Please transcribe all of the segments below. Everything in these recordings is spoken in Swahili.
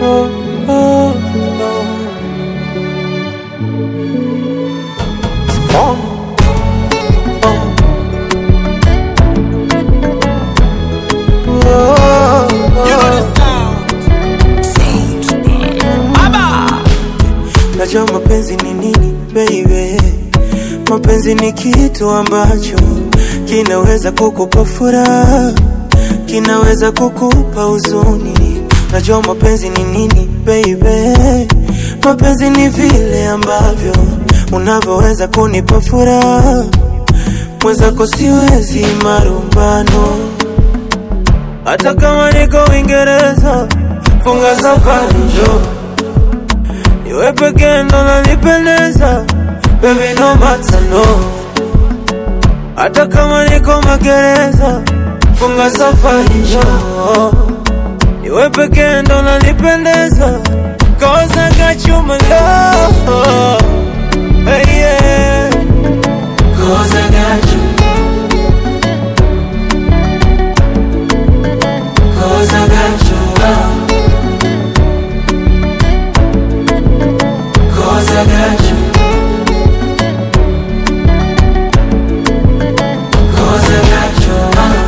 oh, oh, oh. Najua mapenzi ni nini baby. Mapenzi ni kitu ambacho kinaweza kukupa furaha, kinaweza kukupa huzuni. Najua mapenzi ni nini baby. Mapenzi ni vile ambavyo unavyoweza kunipa furaha. Mwenzako siwezi marumbano. Hata kama niko Uingereza, funga safari njoo. Niwe pekee ndo nanipendeza, baby no matter no. Hata kama niko magereza, funga safari njoo. Niwe pekee ndo nanipendeza, 'cause I got you my love. Hey yeah, 'cause I got you. 'Cause I got you love. 'Cause I got you. 'Cause I got you love.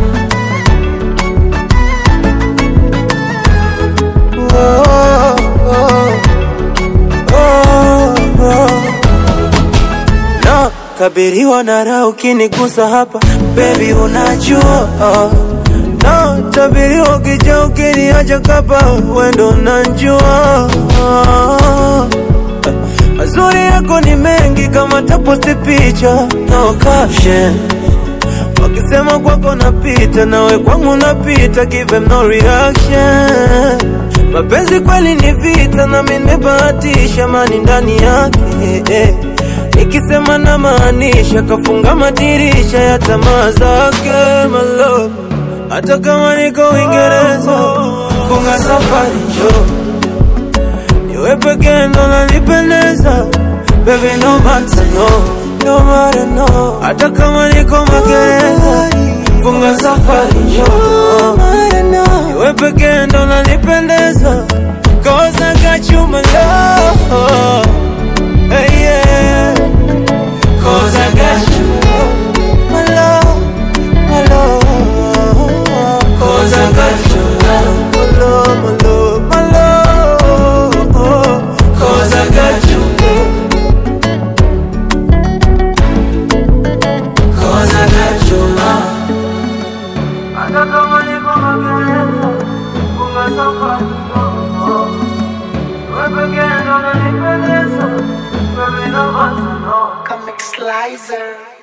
Oh, oh, oh, oh. No, kabiriwa na raha ukinigusa hapa, baby unajua. No, tabiriwa ukija ukiniacha kapa, wendo unajua. Mazuri yako ni mengi kama taposti picha, no caption. Wakisema kwako napita, nawe kwangu napita, give them no reaction. Mapenzi kweli ni vita na mimi nimebahatisha mani ndani yake. Nikisema na maanisha, kafunga madirisha ya tamaa zake my love. Hata kama niko Uingereza, funga safari njoo. Niwe pekee ndo nanipendeza, baby no matter no, no matter no. Hata kama niko magereza, funga safari njoo. Niwe pekee ndo nanipendeza, 'cause I got you my love. Hey yeah, 'cause I got you my love, my love. 'Cause I got you love, my love, my love, my love. 'Cause I got you. 'Cause I got you love. Hata kama niko magereza, funga safari njoo. Wewe pekee ndo unanipendeza, baby no matter no. Comic Slicer.